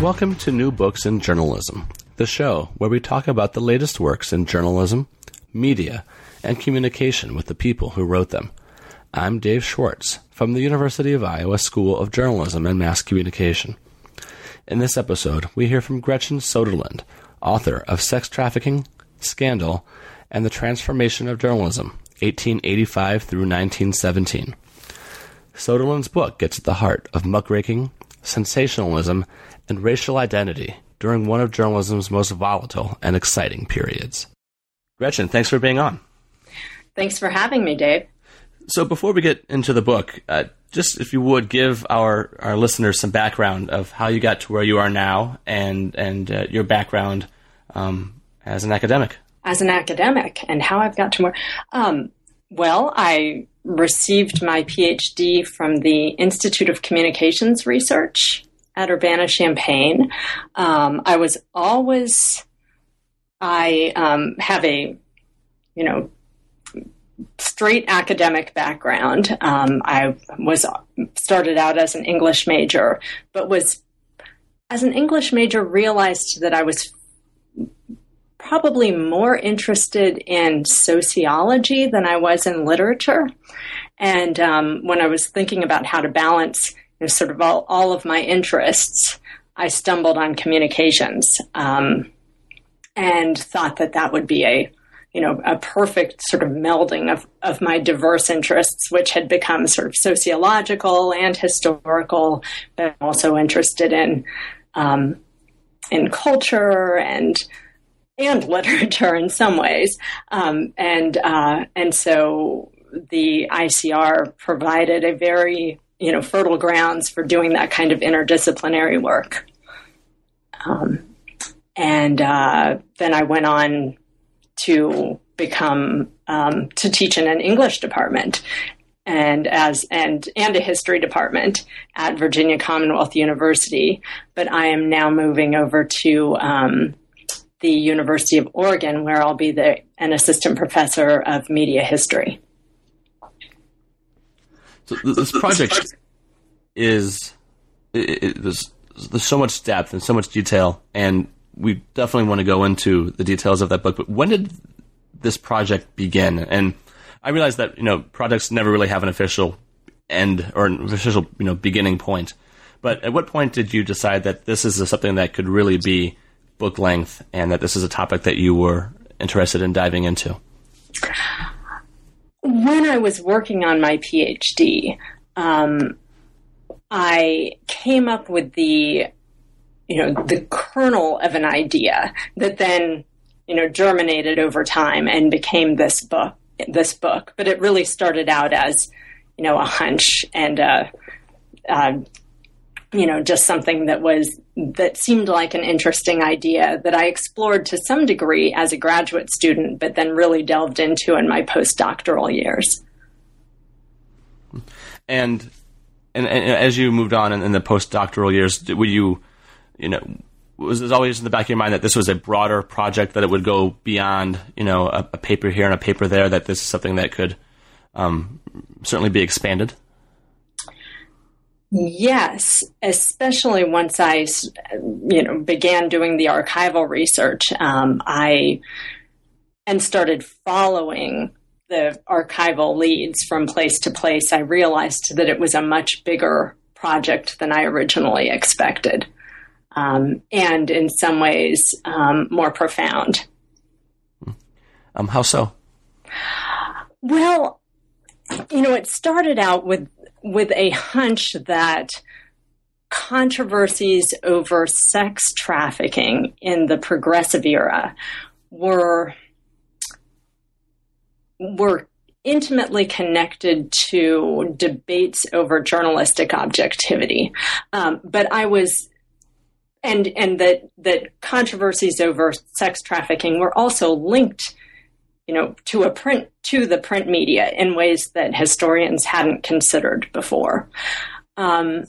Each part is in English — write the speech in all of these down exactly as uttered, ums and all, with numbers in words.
Welcome to New Books in Journalism, the show where we talk about the latest works in journalism, media, and communication with the people who wrote them. I'm Dave Schwartz from the University of Iowa School of Journalism and Mass Communication. In this episode, we hear from Gretchen Soderlund, author of Sex Trafficking, Scandal, and the Transformation of Journalism, eighteen eighty-five through nineteen seventeen. Soderlund's book gets at the heart of muckraking, sensationalism, and racial identity during one of journalism's most volatile and exciting periods. Gretchen, thanks for being on. Thanks for having me, Dave. So before we get into the book, uh, just if you would give our, our listeners some background of how you got to where you are now and, and uh, your background um, as an academic. As an academic and how I've got to where... Um, well, I received my P H D from the Institute of Communications Research at Urbana-Champaign. Um, I was always, I um, have a, you know, straight academic background. Um, I was started out as an English major, but was, as an English major, realized that I was probably more interested in sociology than I was in literature. And um, when I was thinking about how to balance you know, sort of all, all of my interests, I stumbled on communications um, and thought that that would be a, you know, a perfect sort of melding of, of my diverse interests, which had become sort of sociological and historical, but also interested in um, in culture and and literature in some ways. Um, and uh, and so the I C R provided a very, you know, fertile grounds for doing that kind of interdisciplinary work. Um, and uh, then I went on to become, um, to teach in an English department and as, and, and a history department at Virginia Commonwealth University. But I am now moving over to um, the University of Oregon, where I'll be the, an assistant professor of media history. So this project is, it, it, there's, there's so much depth and so much detail, and we definitely want to go into the details of that book. But when did this project begin? And I realize that, you know, projects never really have an official end or an official, you know, beginning point. But at what point did you decide that this is something that could really be book length and that this is a topic that you were interested in diving into? When I was working on my P H D, um, I came up with the, you know, the kernel of an idea that then, you know, germinated over time and became this book, this book. But it really started out as, you know, a hunch and, uh, uh, you know, just something that was, that seemed like an interesting idea that I explored to some degree as a graduate student, but then really delved into in my postdoctoral years. And, and, and as you moved on in, in the postdoctoral years, were you, you know, was it always in the back of your mind that this was a broader project, that it would go beyond, you know, a, a paper here and a paper there, that this is something that could um, certainly be expanded? Yes, especially once I, you know, began doing the archival research, um, I and started following the archival leads from place to place. I realized that it was a much bigger project than I originally expected, um, and in some ways um, more profound. Um, how so? Well, you know, it started out with. with a hunch that controversies over sex trafficking in the progressive era were were intimately connected to debates over journalistic objectivity. Um, but I was, and and that that controversies over sex trafficking were also linked, you know, to a print, to the print media in ways that historians hadn't considered before. Um,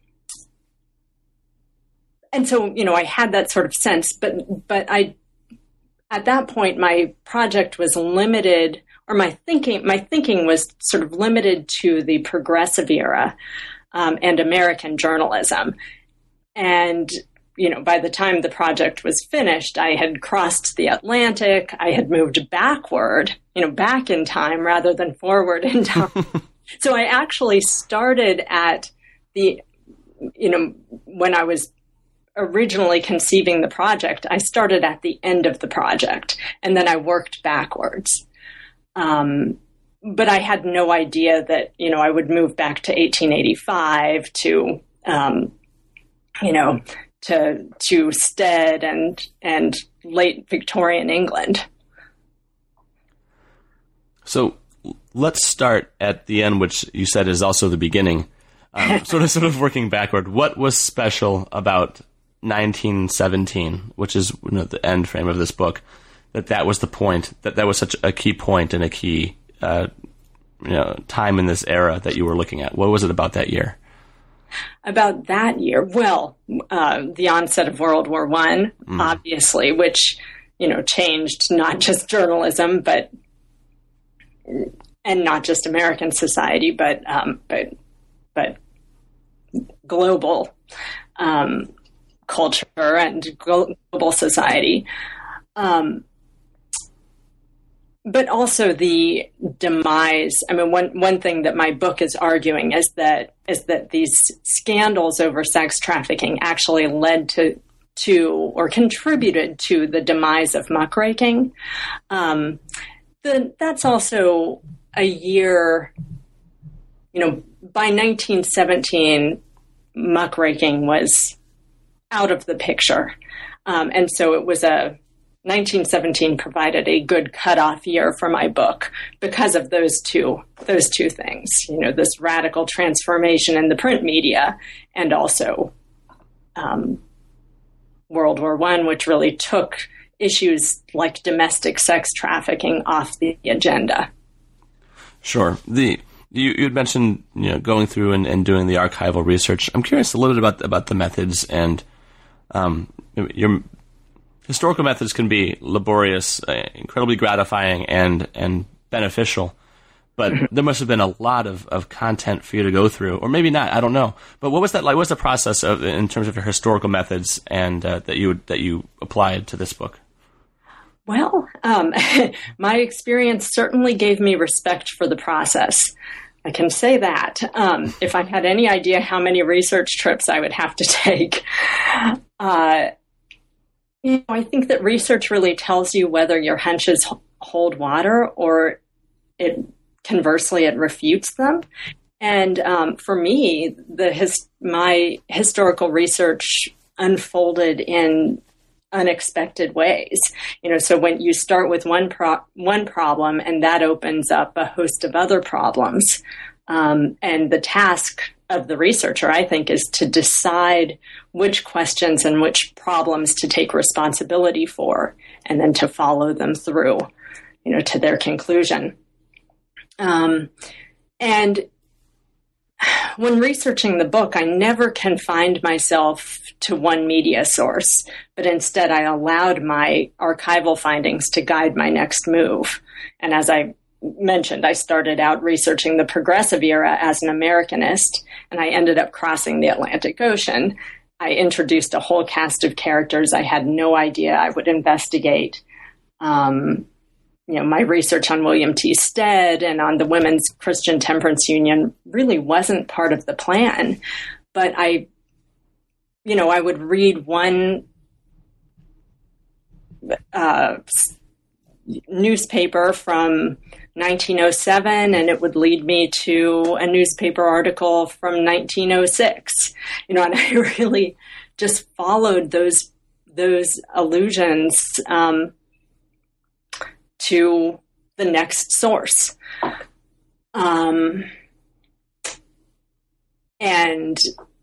and so, you know, I had that sort of sense, but, but I, at that point, my project was limited, or my thinking, my thinking was sort of limited to the progressive era, um, and American journalism. And you know, by the time the project was finished, I had crossed the Atlantic. I had moved backward, you know, back in time rather than forward in time. So I actually started at the, you know, when I was originally conceiving the project, I started at the end of the project and then I worked backwards. Um, but I had no idea that, you know, I would move back to eighteen eighty-five to, um, you know, to to Stead and and late Victorian England. So let's start at the end, which you said is also the beginning. Um, sort of, sort of working backward. What was special about nineteen seventeen, which is, you know, the end frame of this book? That that was the point. That that was such a key point and a key, uh, you know, time in this era that you were looking at. What was it about that year? About that year, well, uh, the onset of World War One, mm. obviously, which, you know, changed not just journalism, but and not just American society, but um, but but global um, culture and global society. Um, But also the demise. I mean, one one thing that my book is arguing is that is that these scandals over sex trafficking actually led to to or contributed to the demise of muckraking. Um, the, that's also a year. You know, by nineteen seventeen, muckraking was out of the picture, um, and so it was a. nineteen seventeen provided a good cutoff year for my book because of those two those two things. You know, this radical transformation in the print media, and also um, World War One, which really took issues like domestic sex trafficking off the agenda. Sure. The you you had mentioned, you know, going through and, and doing the archival research. I'm curious a little bit about about the methods and um, your. Historical methods can be laborious, uh, incredibly gratifying, and and beneficial, but there must have been a lot of, of content for you to go through, or maybe not. I don't know. But what was that like? What was the process of in terms of your historical methods and uh, that you that you applied to this book? Well, um, my experience certainly gave me respect for the process. I can say that. Um, if I had any idea how many research trips I would have to take. Uh, You know, I think that research really tells you whether your hunches hold water or it conversely it refutes them. And um, for me, the his, my historical research unfolded in unexpected ways. You know, so when you start with one pro- one problem and that opens up a host of other problems, um, and the task of the researcher, I think, is to decide which questions and which problems to take responsibility for, and then to follow them through, you know, to their conclusion. Um, and when researching the book, I never confined myself to one media source, but instead I allowed my archival findings to guide my next move. And as I mentioned, I started out researching the Progressive Era as an Americanist, and I ended up crossing the Atlantic Ocean. I introduced a whole cast of characters I had no idea I would investigate. Um, you know, my research on William T. Stead and on the Women's Christian Temperance Union really wasn't part of the plan, but I, you know, I would read one uh, newspaper from nineteen oh seven, and it would lead me to a newspaper article from nineteen oh six. You know, and I really just followed those those allusions um, to the next source, um, and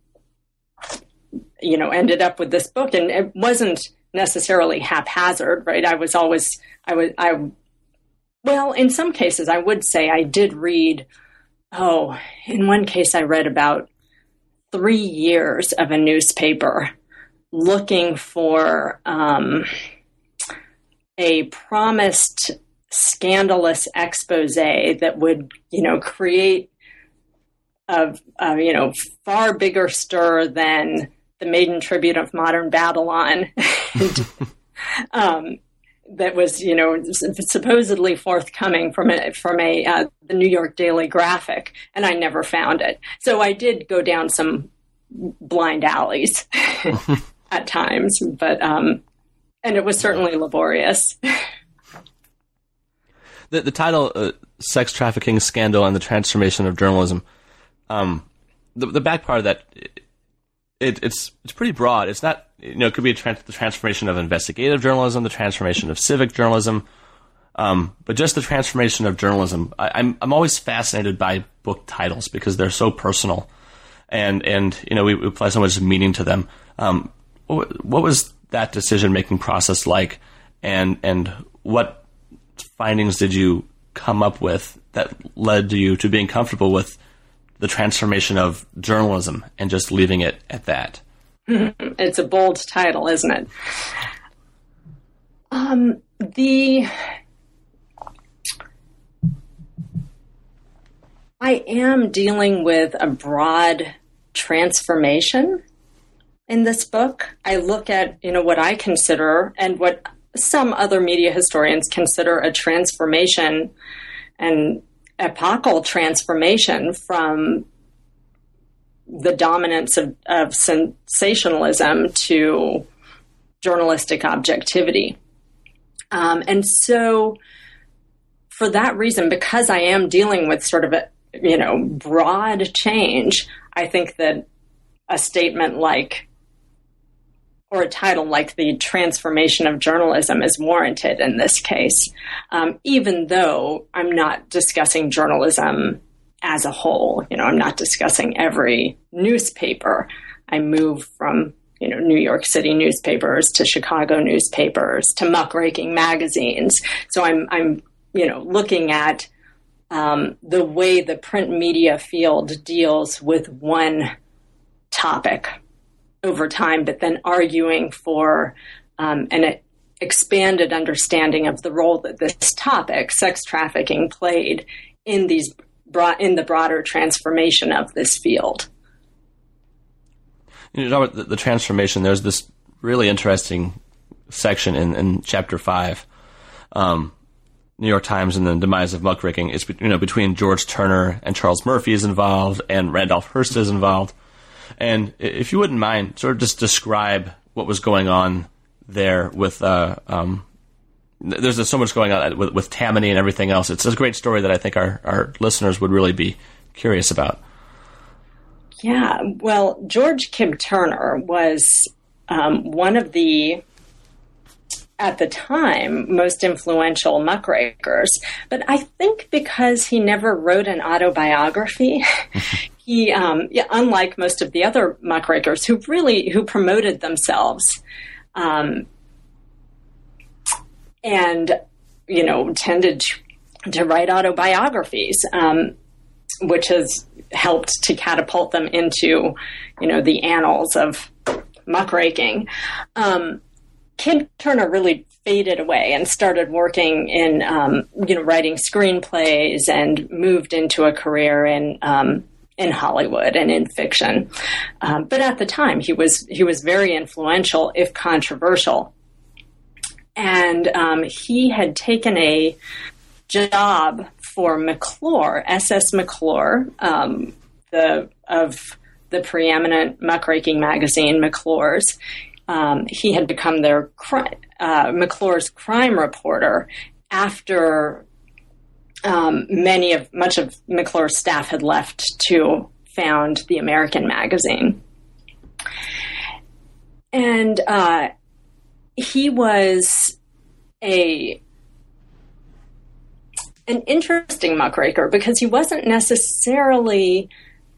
you know, ended up with this book. And it wasn't necessarily haphazard, right? I was always I was I. Well, in some cases, I would say I did read, oh, in one case I read about three years of a newspaper looking for um, a promised scandalous expose that would, you know, create a, a, you know, far bigger stir than the maiden tribute of modern Babylon, and, um, that was, you know, supposedly forthcoming from a, from a uh, the New York Daily Graphic, and I never found it. So I did go down some blind alleys at times, but um, and it was certainly laborious. The, the title, uh, Sex Trafficking Scandal and the Transformation of Journalism, um, the, the back part of that, it, it's it's pretty broad. It's not, you know, it could be a trans- the transformation of investigative journalism, the transformation of civic journalism, um, but just the transformation of journalism. I, I'm I'm always fascinated by book titles because they're so personal, and and you know we, we apply so much meaning to them. Um, what, what was that decision-making process like, and and what findings did you come up with that led you to being comfortable with the transformation of journalism and just leaving it at that? It's a bold title, isn't it? Um, the I am dealing with a broad transformation in this book. I look at, you know, what I consider and what some other media historians consider a transformation, an epochal transformation from the dominance of, of sensationalism to journalistic objectivity. Um, and so for that reason, because I am dealing with sort of a, you know, broad change, I think that a statement like, or a title like The Transformation of Journalism is warranted in this case, um, even though I'm not discussing journalism as a whole. You know, I'm not discussing every newspaper. I move from, you know, New York City newspapers to Chicago newspapers to muckraking magazines. So I'm, I'm, you know, looking at um, the way the print media field deals with one topic over time, but then arguing for um, an expanded understanding of the role that this topic, sex trafficking, played in these brought in the broader transformation of this field. You know, the, the transformation. There's this really interesting section in, in chapter five, um, New York Times and the demise of muckraking. It's, you know, between George Turner and Charles Murphy is involved, and Randolph Hearst is involved. And if you wouldn't mind, sort of just describe what was going on there with, uh, um, there's just so much going on with, with Tammany and everything else. It's a great story that I think our, our listeners would really be curious about. Yeah, well, George Kib Turner was um, one of the, at the time, most influential muckrakers. But I think because he never wrote an autobiography, he, um, yeah, unlike most of the other muckrakers who really, who promoted themselves, um, and, you know, tended to, to write autobiographies, um, which has helped to catapult them into, you know, the annals of muckraking. Um, Kib Turner really faded away and started working in, um, you know, writing screenplays and moved into a career in, um, in Hollywood and in fiction. Um, but at the time, he was he was very influential, if controversial. And um, he had taken a job for McClure, S S McClure, um, the of the preeminent muckraking magazine, McClure's. Um, he had become their uh, McClure's crime reporter after um, many of much of McClure's staff had left to found the American magazine, and uh, he was a an interesting muckraker because he wasn't necessarily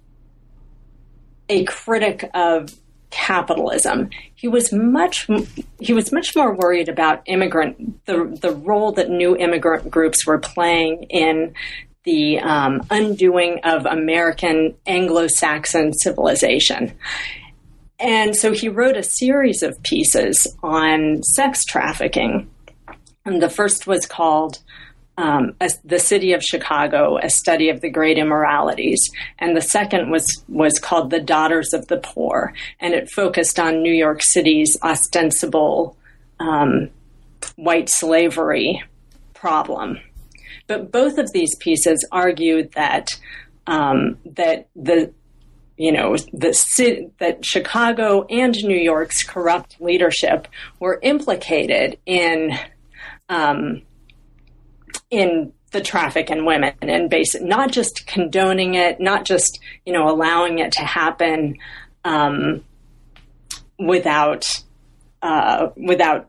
a critic of capitalism. He was much he was much more worried about immigrant the the role that new immigrant groups were playing in the um, undoing of American Anglo-Saxon civilization. And so he wrote a series of pieces on sex trafficking. And the first was called um, a, the city of Chicago, a study of the great immoralities. And the second was, was called The Daughters of the Poor. And it focused on New York City's ostensible um, white slavery problem. But both of these pieces argued that um, that the you know the that Chicago and New York's corrupt leadership were implicated in um, in the traffic in women, and basic, not just condoning it, not just you know allowing it to happen um, without uh, without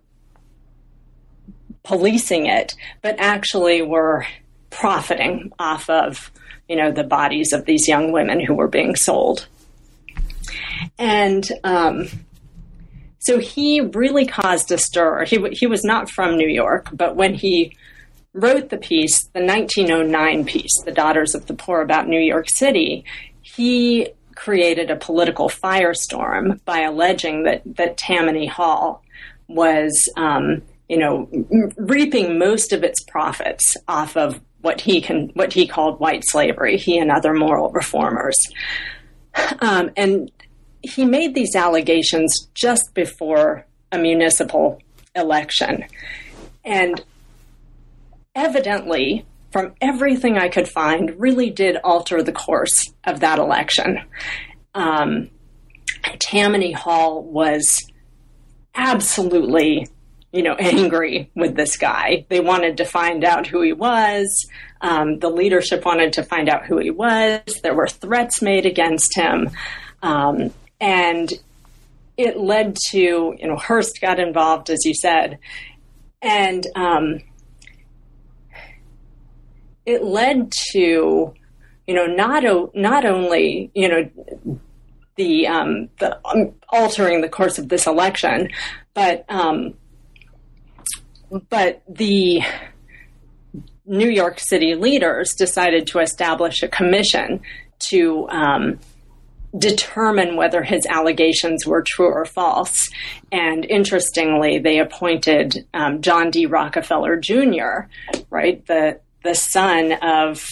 policing it, but actually were profiting off of, you know, the bodies of these young women who were being sold. And um, so he really caused a stir. He, he was not from New York, but when he wrote the piece, the nineteen oh nine piece, The Daughters of the Poor, about New York City, he created a political firestorm by alleging that, that Tammany Hall was um, you know, reaping most of its profits off of what he can, what he called white slavery, he and other moral reformers. Um, and he made these allegations just before a municipal election. And evidently, from everything I could find, really did alter the course of that election. Um, Tammany Hall was absolutely you know, angry with this guy. They wanted to find out who he was. Um, the leadership wanted to find out who he was. There were threats made against him. Um, and it led to, you know, Hearst got involved, as you said. And um, it led to, you know, not, o- not only, you know, the, um, the um, altering the course of this election, but um, But the New York City leaders decided to establish a commission to um, determine whether his allegations were true or false. And interestingly, they appointed um, John D. Rockefeller Junior, right, the the son of,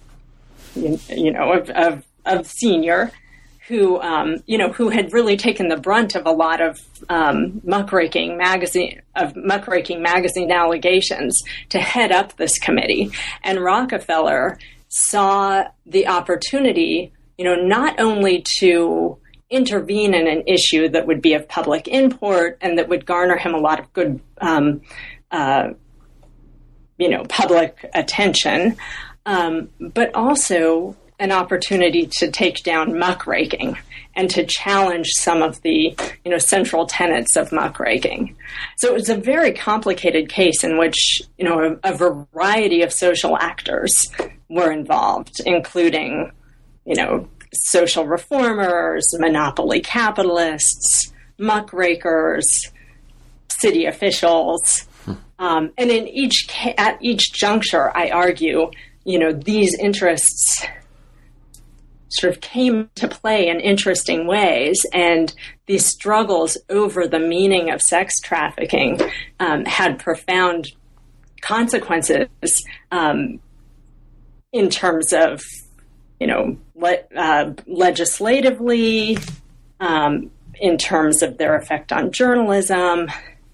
you know, of, of, of Senior, who, um, you know, who had really taken the brunt of a lot of um, muckraking magazine of muckraking magazine allegations, to head up this committee. And Rockefeller saw the opportunity, you know, not only to intervene in an issue that would be of public import and that would garner him a lot of good, um, uh, you know, public attention, um, but also an opportunity to take down muckraking and to challenge some of the, you know, central tenets of muckraking. So it was a very complicated case in which, you know, a, a variety of social actors were involved, including, you know, social reformers, monopoly capitalists, muckrakers, city officials. Um, and in each ca- at each juncture, I argue, you know, these interests sort of came to play in interesting ways, and these struggles over the meaning of sex trafficking um, had profound consequences um, in terms of, you know, le- uh, legislatively, um, in terms of their effect on journalism,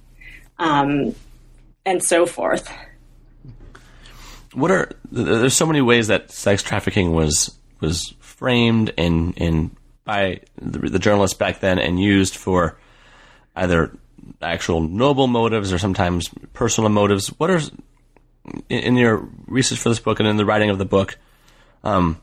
um, and so forth. What are there's so many ways that sex trafficking was was framed in in by the, the journalists back then and used for either actual noble motives or sometimes personal motives. What are, in your research for this book and in the writing of the book, um,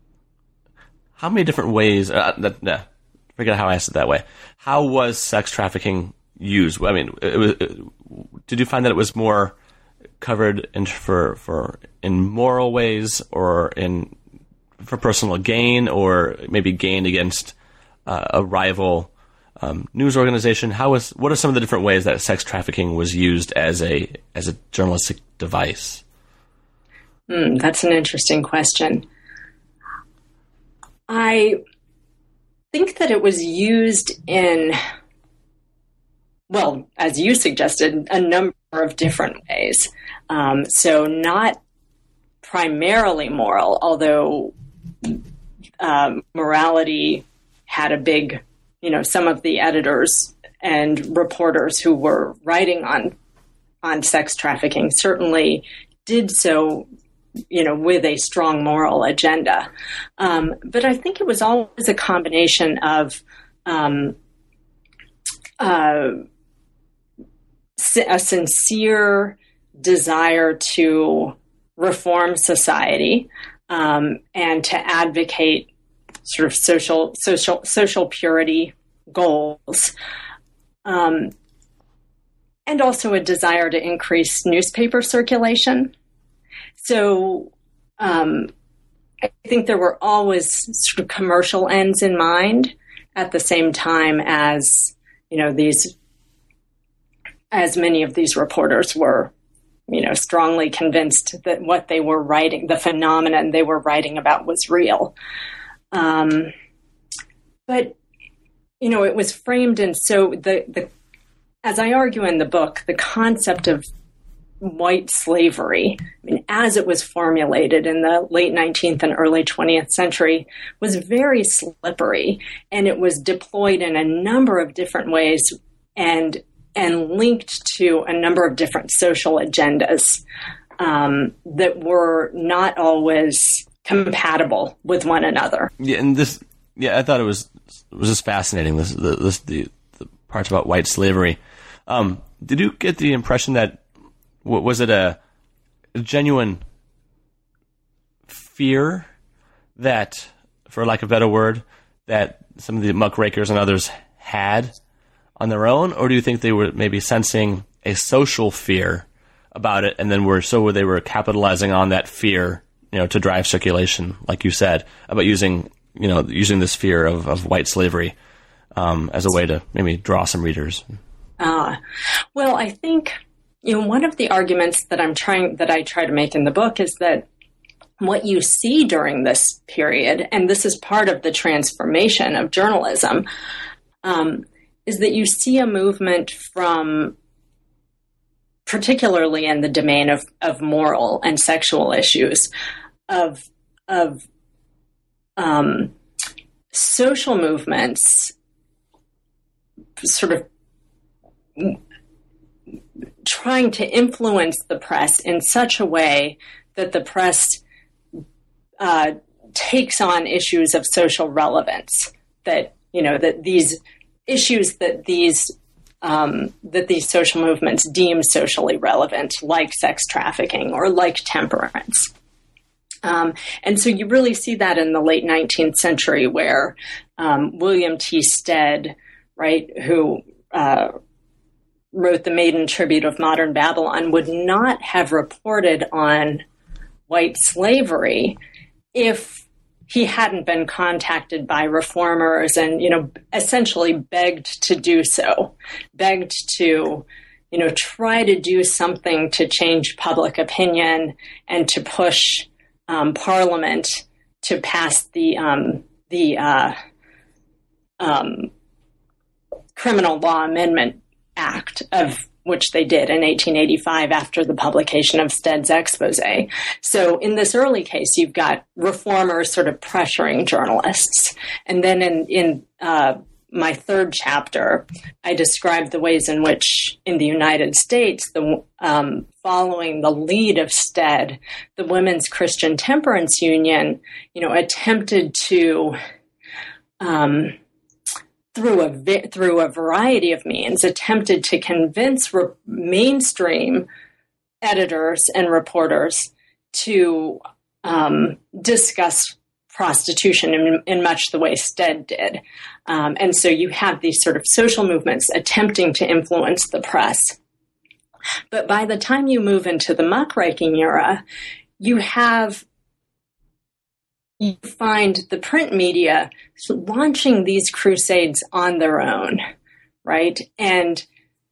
how many different ways? Uh, that, nah, forget how I asked it that way. How was sex trafficking used? I mean, it was, it, did you find that it was more covered in for for in moral ways, or in for personal gain, or maybe gain against uh, a rival um, news organization? How was what are some of the different ways that sex trafficking was used as a as a journalistic device? Mm, that's an interesting question. I think that it was used in, well, as you suggested, a number of different ways. Um, so not primarily moral, although um, morality had a big, you know, some of the editors and reporters who were writing on on sex trafficking certainly did so, you know, with a strong moral agenda. Um, but I think it was always a combination of um, uh, a sincere desire to reform society um, and to advocate sort of social social social purity goals, um, and also a desire to increase newspaper circulation. So um, I think there were always sort of commercial ends in mind at the same time as, you know, these, as many of these reporters were, you know, strongly convinced that what they were writing, the phenomenon they were writing about was real. Um, but, you know, it was framed in, so the, the, as I argue in the book, the concept of white slavery, I mean, as it was formulated in the late nineteenth and early twentieth century, was very slippery, and it was deployed in a number of different ways and and linked to a number of different social agendas um, that were not always compatible with one another. Yeah, and this, yeah, I thought it was it was just fascinating. This, the, this, the, the parts about white slavery. Um, did you get the impression that was it a, a genuine fear that, for lack of a better word, that some of the muckrakers and others had on their own, or do you think they were maybe sensing a social fear about it, and then were so they were capitalizing on that fear, you know, to drive circulation, like you said, about using, you know, using this fear of, of white slavery um, as a way to maybe draw some readers? Uh, well, I think, you know, one of the arguments that I'm trying, that I try to make in the book is that what you see during this period, and this is part of the transformation of journalism, um, is that you see a movement from, particularly in the domain of, of moral and sexual issues, of, of um, social movements sort of trying to influence the press in such a way that the press uh, takes on issues of social relevance, that, you know, that these issues that these um, that these social movements deem socially relevant, like sex trafficking or like temperance. Um, and so you really see that in the late nineteenth century, where um, William T. Stead, right, who uh, wrote the Maiden Tribute of Modern Babylon, would not have reported on white slavery if he hadn't been contacted by reformers and, you know, essentially begged to do so, begged to, you know, try to do something to change public opinion and to push um, Parliament to pass the um, the uh, um, Criminal Law Amendment Act, of which they did in eighteen eighty-five after the publication of Stead's expose. So in this early case, you've got reformers sort of pressuring journalists. And then in, in uh, my third chapter, I describe the ways in which in the United States, the um, following the lead of Stead, the Women's Christian Temperance Union, you know, attempted to um, through a through a variety of means, attempted to convince re- mainstream editors and reporters to um, discuss prostitution in, in much the way Stead did. Um, and so you have these sort of social movements attempting to influence the press. But by the time you move into the muckraking era, you have you find the print media launching these crusades on their own, right? And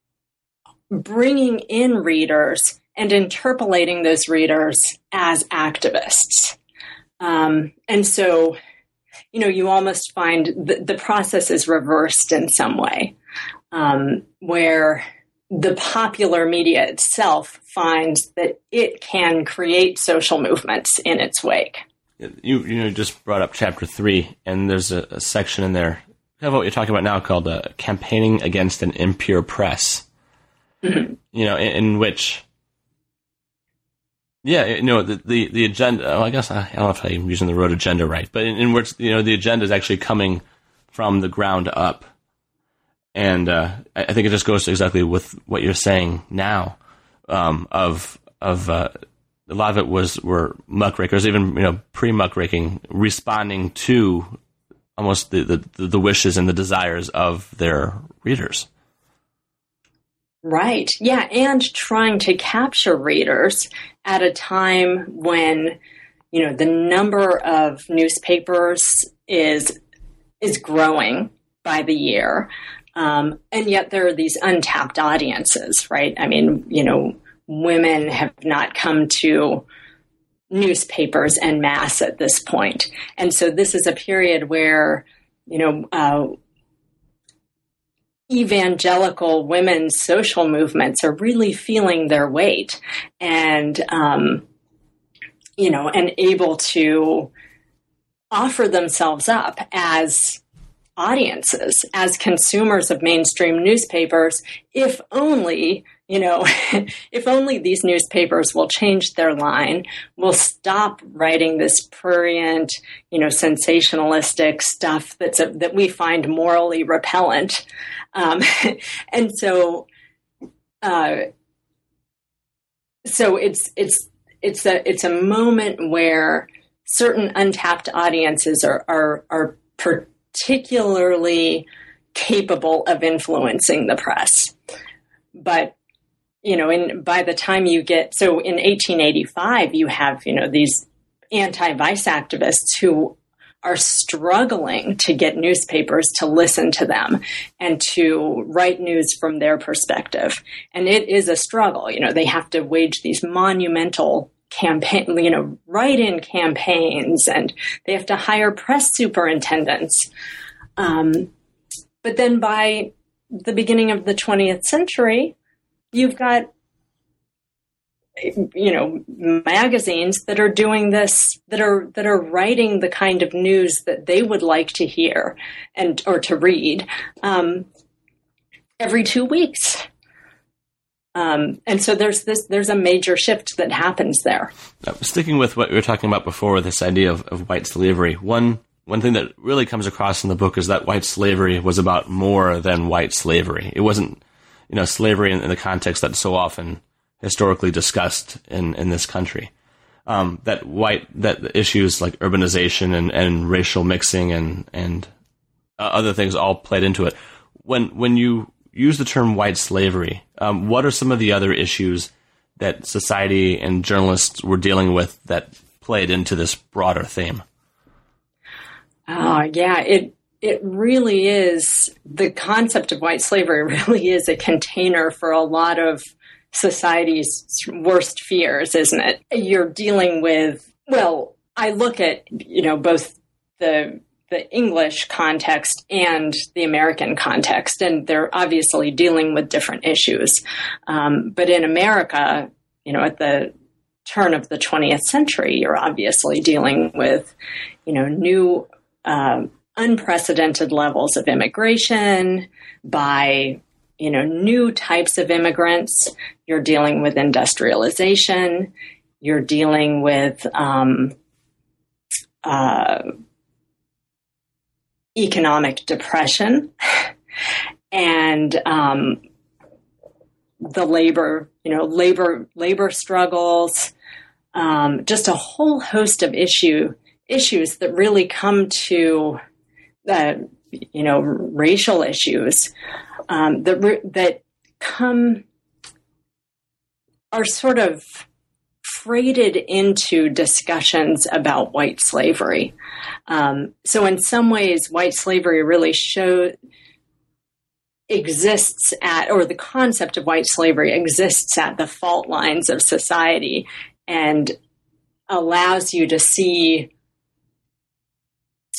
bringing in readers and interpolating those readers as activists. Um, and so, you know, you almost find the, the process is reversed in some way, um, where the popular media itself finds that it can create social movements in its wake. You you know, just brought up chapter three, and there's a, a section in there, kind of what you're talking about now, called uh, Campaigning Against an Impure Press. Mm-hmm. You know, in, in which, yeah, you know, the, the, the agenda, well, I guess, I, I don't know if I'm using the word agenda right, but in, in which, you know, the agenda is actually coming from the ground up. And uh, I think it just goes exactly with what you're saying now, um, of, of, uh, a lot of it was, were muckrakers, even, you know, pre-muckraking, responding to almost the, the, the wishes and the desires of their readers. Right. Yeah. And trying to capture readers at a time when, you know, the number of newspapers is, is growing by the year. Um, and yet there are these untapped audiences, right? I mean, you know, women have not come to newspapers en masse at this point. And so this is a period where, you know, uh, evangelical women's social movements are really feeling their weight and, um, you know, and able to offer themselves up as audiences, as consumers of mainstream newspapers, if only, you know, if only these newspapers will change their line, will stop writing this prurient, you know, sensationalistic stuff that's a, that we find morally repellent. Um, and so, uh, so it's, it's, it's a, it's a moment where certain untapped audiences are, are, are particularly capable of influencing the press. But, you know, in, by the time you get, so in eighteen eighty-five, you have, you know, these anti-vice activists who are struggling to get newspapers to listen to them and to write news from their perspective. And it is a struggle. You know, they have to wage these monumental campaign, you know, write-in campaigns, and they have to hire press superintendents. Um, but then by the beginning of the twentieth century, you've got, you know, magazines that are doing this, that are that are writing the kind of news that they would like to hear and or to read um, every two weeks. Um, and so there's this, there's a major shift that happens there. Now, sticking with what we were talking about before, this idea of, of white slavery, one one thing that really comes across in the book is that white slavery was about more than white slavery. It wasn't, you know, slavery in, in the context that's so often historically discussed in, in this country. Um, that white, that issues like urbanization and, and racial mixing and, and uh, other things all played into it. When, when you use the term white slavery, um, what are some of the other issues that society and journalists were dealing with that played into this broader theme? Oh, yeah, it, it really is, the concept of white slavery really is a container for a lot of society's worst fears, isn't it? You're dealing with, well, I look at, you know, both the the English context and the American context, and they're obviously dealing with different issues. Um, but in America, you know, at the turn of the twentieth century, you're obviously dealing with, you know, new, uh, unprecedented levels of immigration by, you know, new types of immigrants. You're dealing with industrialization. You're dealing with um, uh, economic depression and um, the labor, you know, labor labor struggles. Um, just a whole host of issue issues that really come to the, you know, racial issues. Um, that that come are sort of freighted into discussions about white slavery. Um, so in some ways, white slavery really show exists at, or the concept of white slavery exists at the fault lines of society and allows you to see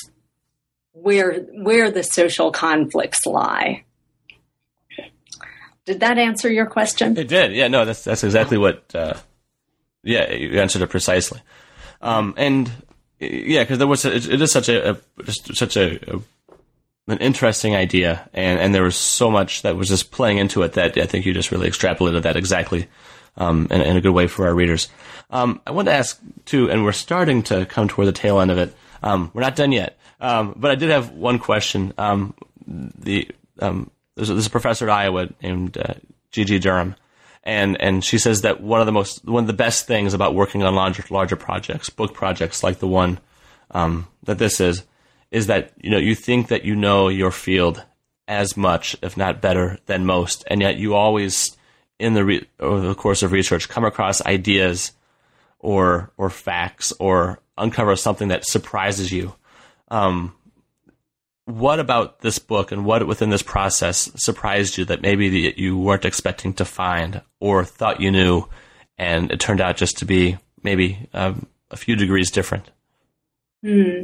where where the social conflicts lie. Did that answer your question? It did. Yeah, no, that's that's exactly what, uh, yeah, you answered it precisely. Um, and, yeah, because there was, a, it is such a, a just such a, a, an interesting idea, and, and there was so much that was just playing into it that I think you just really extrapolated that exactly um, in, in a good way for our readers. Um, I wanted to ask, too, and we're starting to come toward the tail end of it. Um, we're not done yet, um, but I did have one question. Um, the um, there's, a, there's a professor at Iowa named uh, Gigi Durham, and and she says that one of the most one of the best things about working on larger larger projects, book projects like the one um, that this is, is that you know you think that you know your field as much, if not better, than most, and yet you always, in the re- over the course of research, come across ideas or or facts or uncover something that surprises you. Um, what about this book and what within this process surprised you that maybe the, you weren't expecting to find or thought you knew, and it turned out just to be maybe um, a few degrees different? Hmm.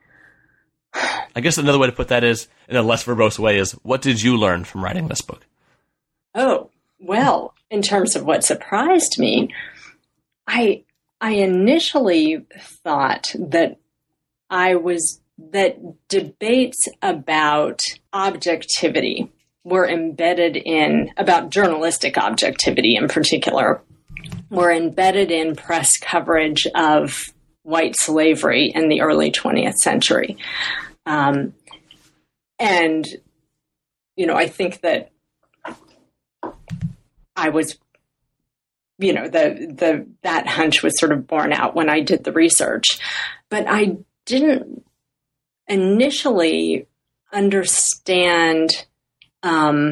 I guess another way to put that is, in a less verbose way, is what did you learn from writing this book? Oh, well, in terms of what surprised me, I I initially thought that I was that debates about objectivity were embedded in, about journalistic objectivity in particular, were embedded in press coverage of white slavery in the early twentieth century. Um, and, you know, I think that I was, you know, the, the, that hunch was sort of borne out when I did the research, but I didn't initially understand, um,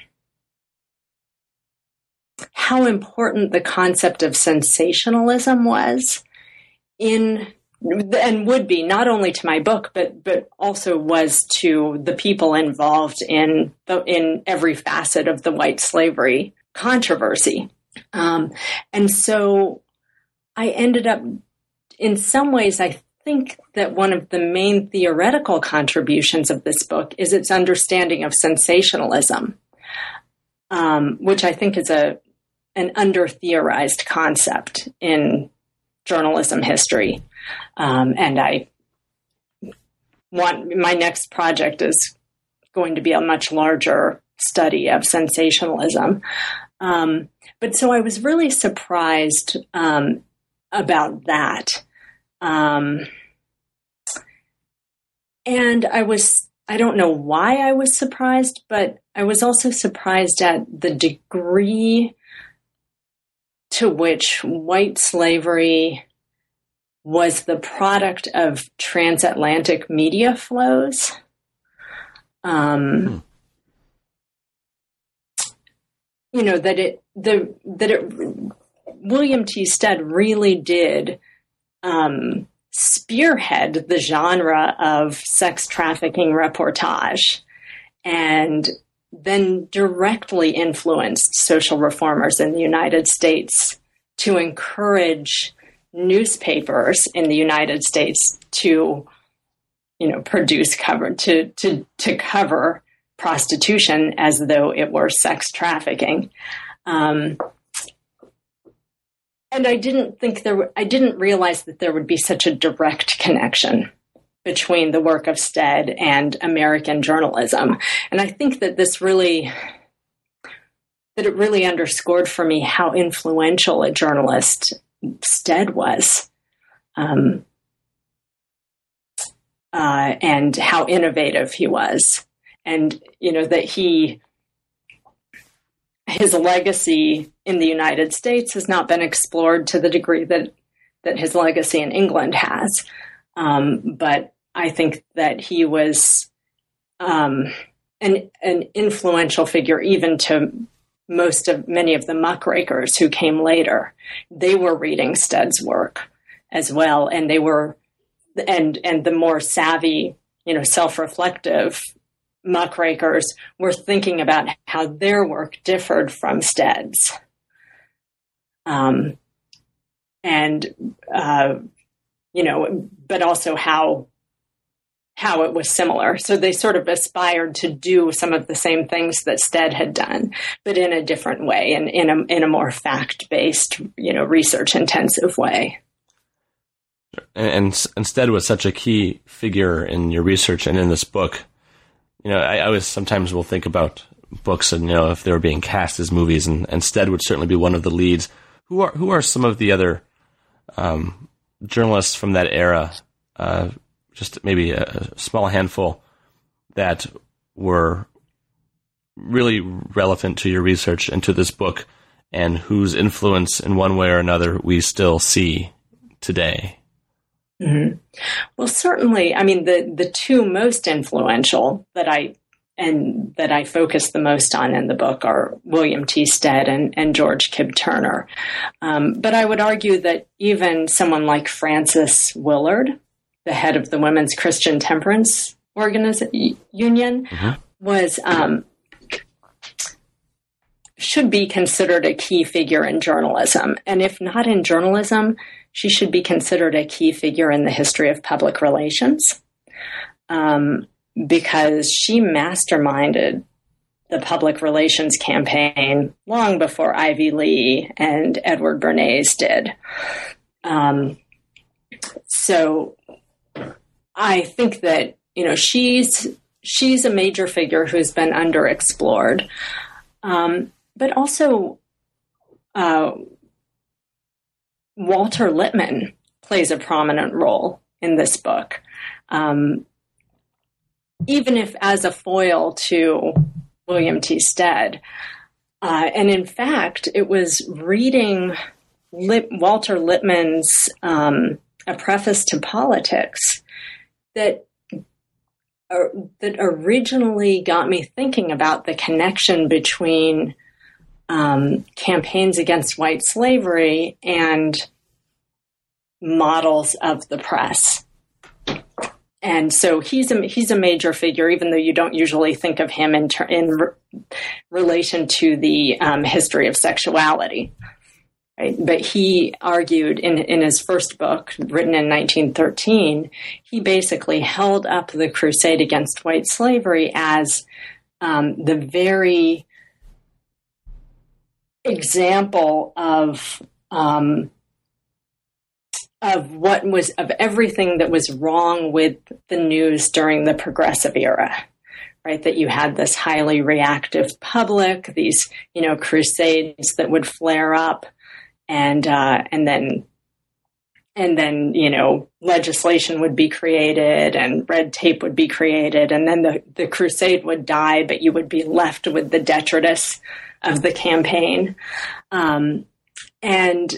how important the concept of sensationalism was in, and would be not only to my book, but but also was to the people involved in the, in every facet of the white slavery controversy. Um, and so I ended up, in some ways, I think that one of the main theoretical contributions of this book is its understanding of sensationalism, um, which I think is a an under-theorized concept in journalism history. Um, and I want, my next project is going to be a much larger study of sensationalism. Um, but so I was really surprised um, about that. Um, and I was, I don't know why I was surprised, but I was also surprised at the degree to which white slavery was the product of transatlantic media flows. Um, hmm. You know, that it, the, that it, William T. Stead really did um, spearhead the genre of sex trafficking reportage, and then directly influenced social reformers in the United States to encourage newspapers in the United States to, you know, produce cover, to, to, to cover prostitution as though it were sex trafficking. Um, and I didn't think there, I didn't realize that there would be such a direct connection between the work of Stead and American journalism. And I think that this really, that it really underscored for me how influential a journalist Stead was, um, uh, and how innovative he was. And, you know, that he, his legacy in the United States has not been explored to the degree that, that his legacy in England has. Um, but I think that he was um, an, an influential figure even to most of many of the muckrakers who came later. They were reading Stead's work as well, and they were, and and the more savvy, you know, self-reflective muckrakers were thinking about how their work differed from Stead's, um, and uh, you know, but also how how it was similar. So they sort of aspired to do some of the same things that Stead had done, but in a different way and in a, in a more fact-based, you know, research-intensive way. And, and Stead was such a key figure in your research and in this book. You know, I, I always sometimes will think about books and, you know, if they were being cast as movies, and, and Stead would certainly be one of the leads. Who are who are some of the other um, journalists from that era, uh, just maybe a small handful, that were really relevant to your research and to this book, and whose influence in one way or another we still see today? Mm-hmm. Well, certainly, I mean, the, the two most influential that I and that I focus the most on in the book are William T. Stead and, and George Kibb Turner. Um, but I would argue that even someone like Frances Willard, the head of the Women's Christian Temperance Organiz- Union, mm-hmm. was um, should be considered a key figure in journalism. And if not in journalism, she should be considered a key figure in the history of public relations. Um, because she masterminded the public relations campaign long before Ivy Lee and Edward Bernays did. Um, so I think that, you know, she's she's a major figure who's been underexplored. Um, but also uh, Walter Lippmann plays a prominent role in this book. Um, even if as a foil to William T. Stead. Uh, and in fact, it was reading Lip- Walter Lippmann's um, A Preface to Politics that, uh, that originally got me thinking about the connection between um, campaigns against white slavery and models of the press. And so he's a, he's a major figure, even though you don't usually think of him in, ter- in re- relation to the um, history of sexuality. Right? But he argued in, in his first book, written in nineteen thirteen, he basically held up the crusade against white slavery as um, the very example of um, of what was, of everything that was wrong with the news during the progressive era, right? That you had this highly reactive public, these, you know, crusades that would flare up, and, uh, and then, and then, you know, legislation would be created and red tape would be created, and then the, the crusade would die, but you would be left with the detritus of the campaign. Um, and,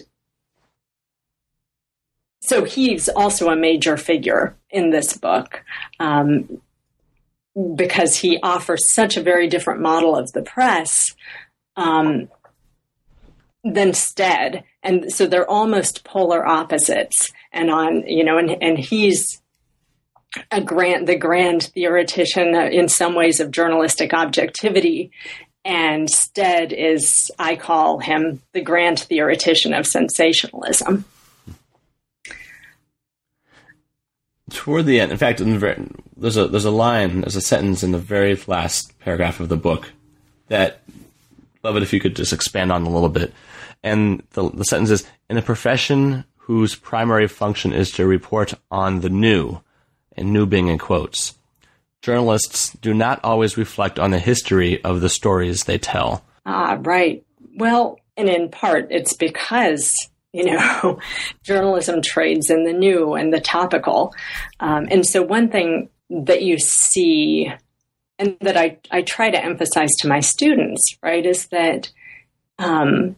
So he's also a major figure in this book um, because he offers such a very different model of the press um, than Stead. And so they're almost polar opposites. And on, you know, and, and he's a grand, the grand theoretician uh, in some ways of journalistic objectivity. And Stead is, I call him the grand theoretician of sensationalism. Toward the end, in fact, in the very, there's a there's a line, there's a sentence in the very last paragraph of the book that I'd love it if you could just expand on a little bit. And the, the sentence is, in a profession whose primary function is to report on the new, and new being in quotes, journalists do not always reflect on the history of the stories they tell. Ah, right. Well, and in part, it's because, you know, journalism trades in the new and the topical. Um, and so one thing that you see, and that I, I try to emphasize to my students, right, is that um,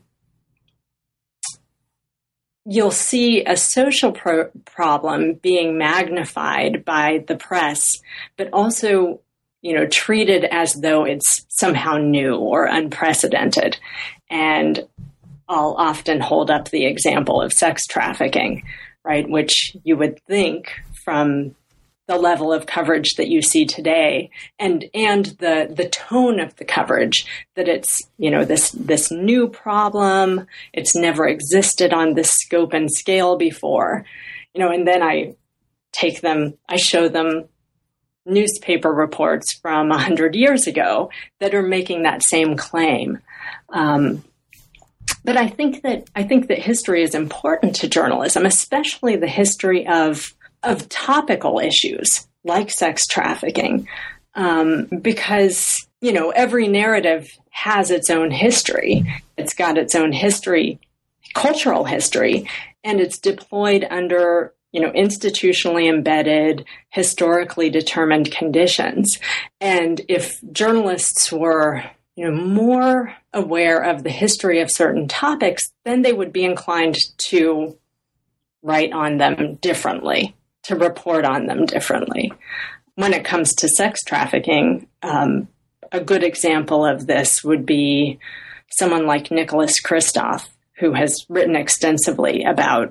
you'll see a social pro- problem being magnified by the press, but also, you know, treated as though it's somehow new or unprecedented. And I'll often hold up the example of sex trafficking, right, which you would think from the level of coverage that you see today and and the the tone of the coverage, that it's, you know, this this new problem, it's never existed on this scope and scale before, you know, and then I take them, I show them newspaper reports from a hundred years ago that are making that same claim. Um, but I think that I think that history is important to journalism, especially the history of of topical issues like sex trafficking, um, because you know every narrative has its own history. It's got its own history, cultural history, and it's deployed under you know, institutionally embedded, historically determined conditions. And if journalists were, you know, more aware of the history of certain topics, then they would be inclined to write on them differently, to report on them differently. When it comes to sex trafficking, um, a good example of this would be someone like Nicholas Kristof, who has written extensively about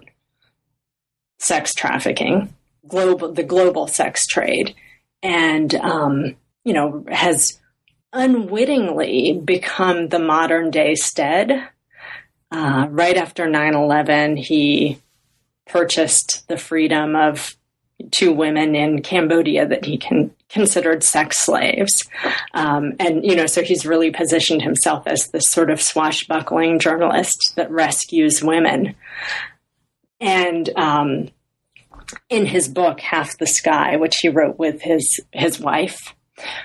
sex trafficking, global, the global sex trade, and, um, you know, has unwittingly become the modern day Stead. Uh, right after nine eleven, he purchased the freedom of two women in Cambodia that he can, considered sex slaves. Um, and, you know, so he's really positioned himself as this sort of swashbuckling journalist that rescues women. And um, in his book, Half the Sky, which he wrote with his, his wife,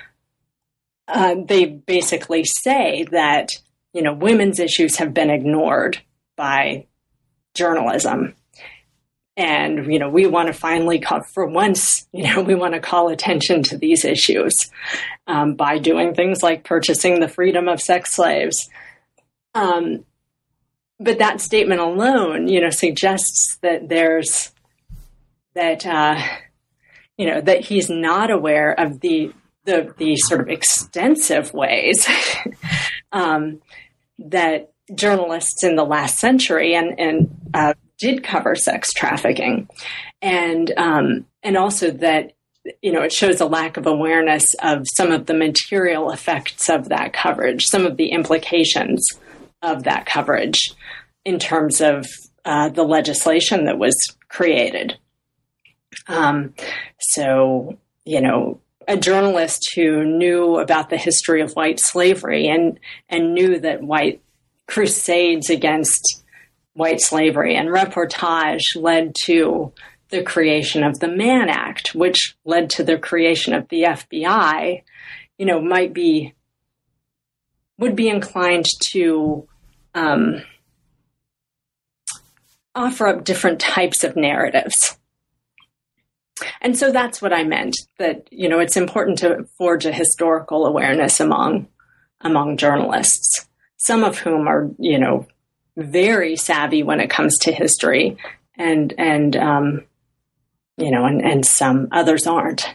uh, they basically say that, you know, women's issues have been ignored by journalism. And, you know, we want to finally call, for once, you know, we want to call attention to these issues um, by doing things like purchasing the freedom of sex slaves. Um, but that statement alone, you know, suggests that there's that, uh, you know, that he's not aware of the the, the sort of extensive ways um, that journalists in the last century and and uh, did cover sex trafficking, and um, and also that, you know, it shows a lack of awareness of some of the material effects of that coverage, some of the implications of that coverage in terms of uh, the legislation that was created. Um, so, you know, a journalist who knew about the history of white slavery and and knew that white crusades against white slavery and reportage led to the creation of the Mann Act, which led to the creation of the F B I, you know, might be, would be inclined to um, offer up different types of narratives. And so that's what I meant, that, you know, it's important to forge a historical awareness among, among journalists, some of whom are, you know, very savvy when it comes to history, and, and, um, you know, and, and some others aren't.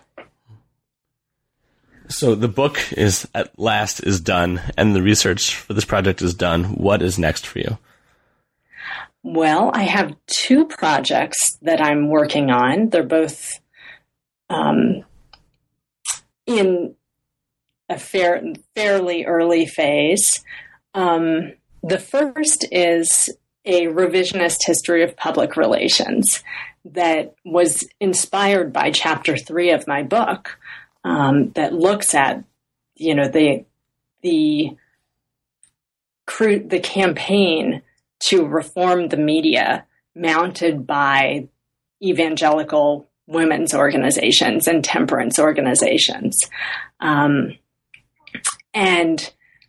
So the book is at last is done, and the research for this project is done. What is next for you? Well, I have two projects that I'm working on. They're both um, in a fair, fairly early phase. Um, the first is a revisionist history of public relations that was inspired by chapter three of my book, um, that looks at, you know, the the the campaign to reform the media mounted by evangelical women's organizations and temperance organizations. Um, and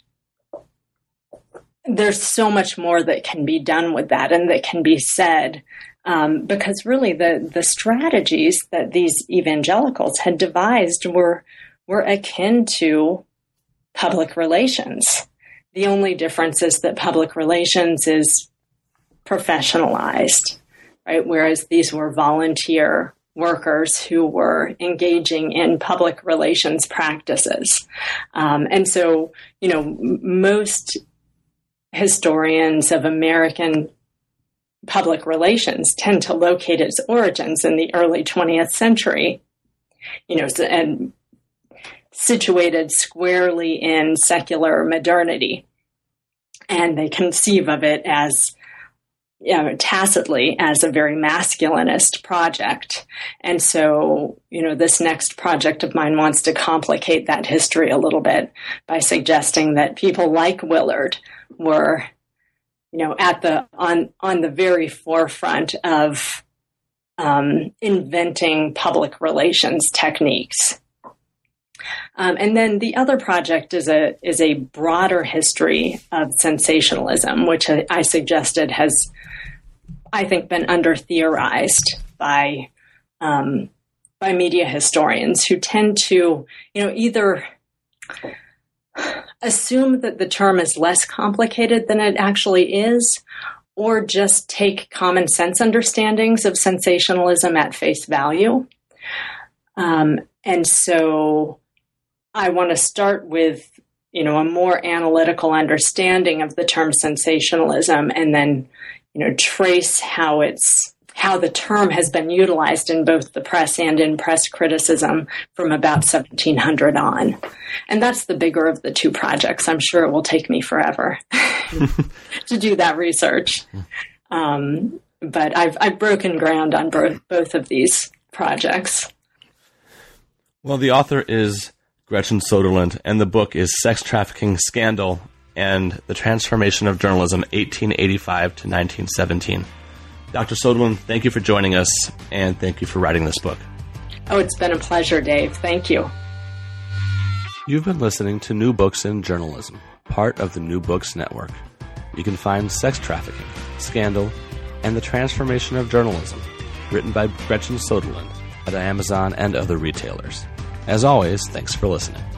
there's so much more that can be done with that and that can be said, um, because really the, the strategies that these evangelicals had devised were, were akin to public relations. The only difference is that public relations is professionalized, right? Whereas these were volunteer workers who were engaging in public relations practices. Um, and so, you know, m- most historians of American public relations tend to locate its origins in the early twentieth century, you know, and situated squarely in secular modernity. And they conceive of it as you know, tacitly as a very masculinist project. And so, you know, this next project of mine wants to complicate that history a little bit by suggesting that people like Willard were, you know, at the, on, on the very forefront of um, inventing public relations techniques. Um, and then the other project is a is a broader history of sensationalism, which I, I suggested has, I think, been under theorized by um, by media historians who tend to, you know, either assume that the term is less complicated than it actually is, or just take common sense understandings of sensationalism at face value. Um, and so I want to start with, you know, a more analytical understanding of the term sensationalism, and then, you know, trace how it's how the term has been utilized in both the press and in press criticism from about seventeen hundred on. And that's the bigger of the two projects. I'm sure it will take me forever to do that research. Um, but I've I've broken ground on both both of these projects. Well, the author is Gretchen Soderlund, and the book is Sex Trafficking Scandal and the Transformation of Journalism, eighteen eighty-five to nineteen seventeen. Doctor Soderlund, thank you for joining us, and thank you for writing this book. Oh, it's been a pleasure, Dave. Thank you. You've been listening to New Books in Journalism, part of the New Books Network. You can find Sex Trafficking, Scandal, and the Transformation of Journalism, written by Gretchen Soderlund, at Amazon and other retailers. As always, thanks for listening.